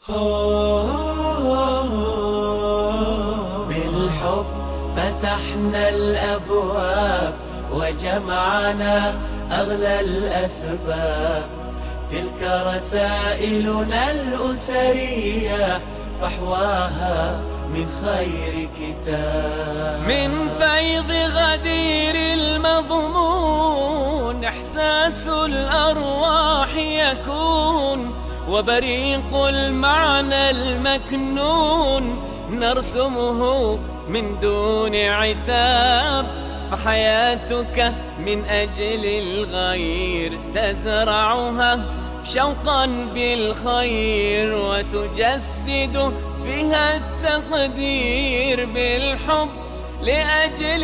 بالحب فتحنا الأبواب وجمعنا أغلى الأسباب، تلك رسائلنا الأسرية فحواها من خير كتاب. من فيض غدير المضمون إحساس الأرواح يكون، وبريق المعنى المكنون نرسمه من دون عتاب. فحياتك من أجل الغير تزرعها شوقا بالخير، وتجسد فيها التقدير بالحب لأجل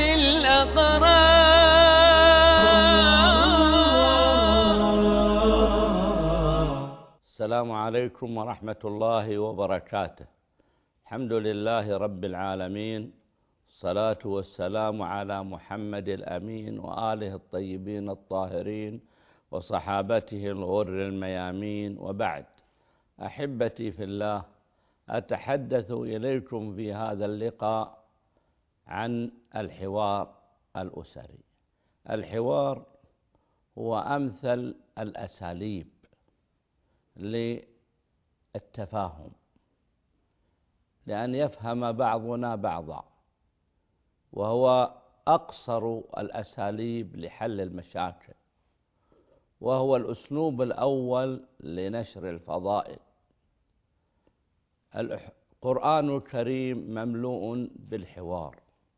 الأقرار. السلام عليكم ورحمة الله وبركاته. الحمد لله رب العالمين، الصلاة والسلام على محمد الأمين وآله الطيبين الطاهرين وصحابته الغر الميامين، وبعد. أحبتي في الله، أتحدث إليكم في هذا اللقاء عن الحوار الأسري. الحوار هو أمثل الأساليب للتفاهم، لأن يفهم بعضنا بعضا، وهو أقصر الأساليب لحل المشاكل، وهو الأسلوب الأول لنشر الفضائل. القرآن الكريم مملوء بالحوار،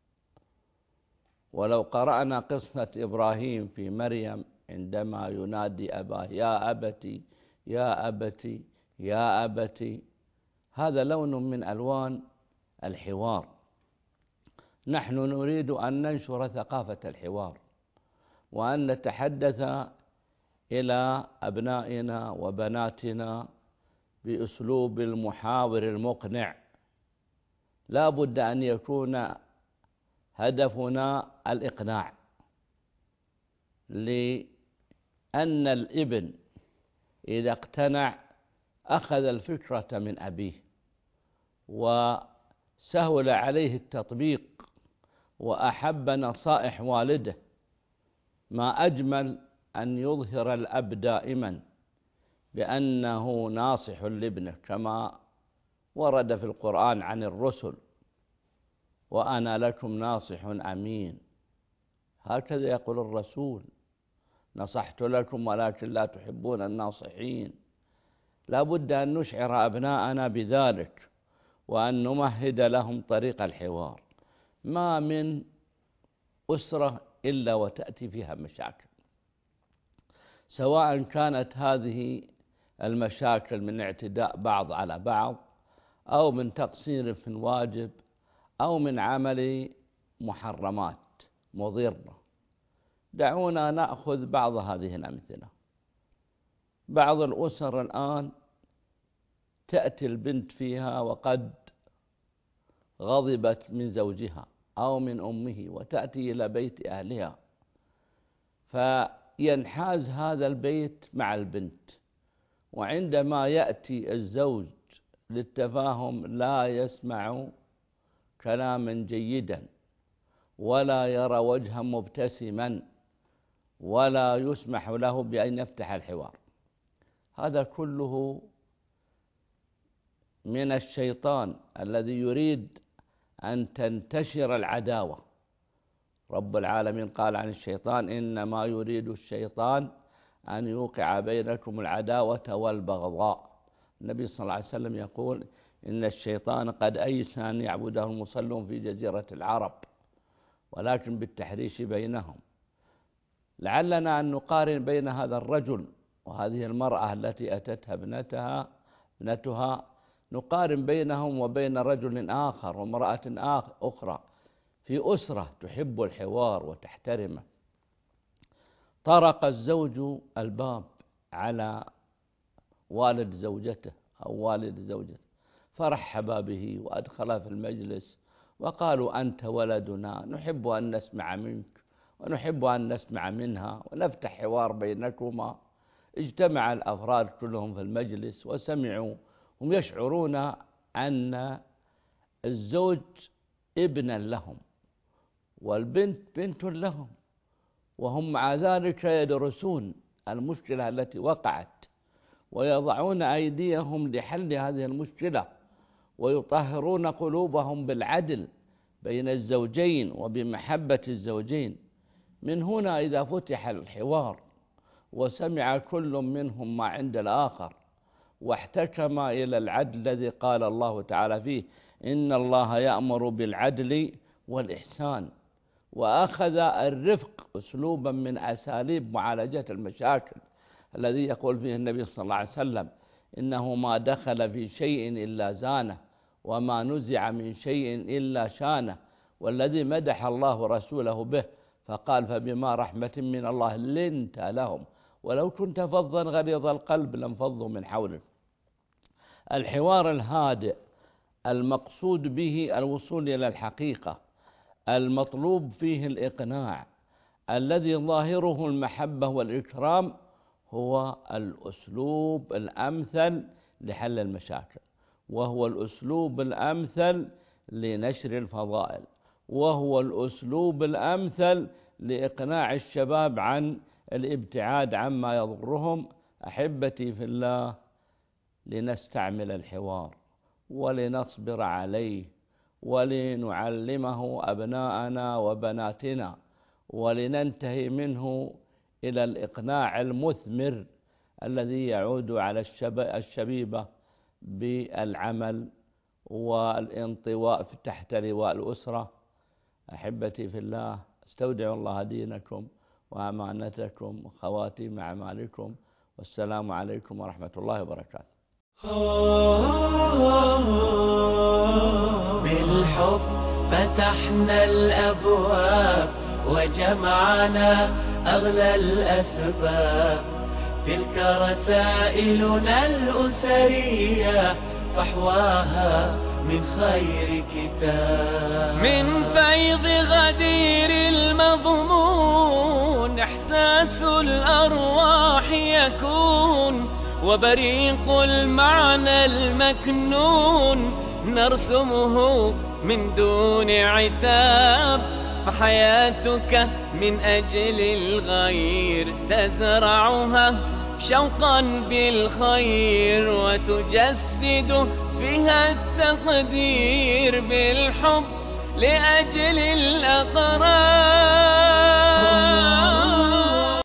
ولو قرأنا قصة إبراهيم في مريم عندما ينادي أباه يا أبتي يا أبتي يا أبتي، هذا لون من ألوان الحوار. نحن نريد أن ننشر ثقافة الحوار، وأن نتحدث إلى أبنائنا وبناتنا بأسلوب المحاور المقنع. لا بد أن يكون هدفنا الإقناع، لأن الابن إذا اقتنع أخذ الفكرة من أبيه، وسهل عليه التطبيق، وأحب نصائح والده. ما أجمل أن يظهر الأب دائما بأنه ناصح لابنه، كما ورد في القرآن عن الرسل: وأنا لكم ناصح أمين. هكذا يقول الرسول: نصحت لكم ولكن لا تحبون الناصحين. لا بد أن نشعر أبناءنا بذلك، وأن نمهد لهم طريق الحوار. ما من أسرة إلا وتأتي فيها مشاكل، سواء كانت هذه المشاكل من اعتداء بعض على بعض، أو من تقصير في الواجب، أو من عمل محرمات مضرة. دعونا نأخذ بعض هذه الأمثلة. بعض الأسر الآن تأتي البنت فيها وقد غضبت من زوجها أو من أمه، وتأتي إلى بيت أهلها، فينحاز هذا البيت مع البنت، وعندما يأتي الزوج للتفاهم لا يسمع كلاما جيدا، ولا يرى وجها مبتسما، ولا يسمح له بأن يفتح الحوار. هذا كله من الشيطان الذي يريد أن تنتشر العداوة. رب العالمين قال عن الشيطان: إنما يريد الشيطان أن يوقع بينكم العداوة والبغضاء. النبي صلى الله عليه وسلم يقول: إن الشيطان قد أيس أن يعبده المصلون في جزيرة العرب، ولكن بالتحريش بينهم. لعلنا أن نقارن بين هذا الرجل وهذه المرأة التي أتتها ابنتها، نقارن بينهم وبين رجل آخر وامرأة أخرى في أسرة تحب الحوار وتحترمه. طرق الزوج الباب على والد زوجته أو والد زوجته، فرحب به وأدخله في المجلس، وقالوا: أنت ولدنا، نحب أن نسمع منك ونحب أن نسمع منها ونفتح حوار بينكما. اجتمع الأفراد كلهم في المجلس وسمعوا هم يشعرون أن الزوج ابنا لهم والبنت بنت لهم، وهم مع ذلك يدرسون المشكلة التي وقعت ويضعون أيديهم لحل هذه المشكلة، ويطهرون قلوبهم بالعدل بين الزوجين وبمحبة الزوجين. من هنا إذا فتح الحوار وسمع كل منهم ما عند الآخر واحتكم إلى العدل الذي قال الله تعالى فيه إن الله يأمر بالعدل والإحسان، وأخذ الرفق أسلوبا من أساليب معالجة المشاكل الذي يقول فيه النبي صلى الله عليه وسلم إنه ما دخل في شيء إلا زانه وما نزع من شيء إلا شانه، والذي مدح الله رسوله به فقال فبما رحمة من الله لنت لهم ولو كنت فظا غليظ القلب لانفضوا من حولك. الحوار الهادئ المقصود به الوصول إلى الحقيقة، المطلوب فيه الإقناع، الذي ظاهره المحبة والإكرام، هو الأسلوب الأمثل لحل المشاكل، وهو الأسلوب الأمثل لنشر الفضائل، وهو الأسلوب الأمثل لإقناع الشباب عن الابتعاد عما يضرهم. أحبتي في الله، لنستعمل الحوار ولنصبر عليه ولنعلمه أبناءنا وبناتنا، ولننتهي منه إلى الإقناع المثمر الذي يعود على الشبيبة بالعمل والانطواء تحت لواء الأسرة. أحبتي في الله، استودع الله دينكم وأمانتكم وخواتيم أعمالكم، والسلام عليكم ورحمة الله وبركاته. بالحب فتحنا الأبواب وجمعنا أغلى الأسباب، تلك رسائلنا الأسرية فحواها من خير كتاب، من فيض غدير المضمون إحساس الأرواح يكون، وبريق المعنى المكنون نرسمه من دون عتاب، فحياتك من أجل الغير تزرعها شوقا بالخير، وتجسد فيها التقدير بالحب لأجل الأقرار.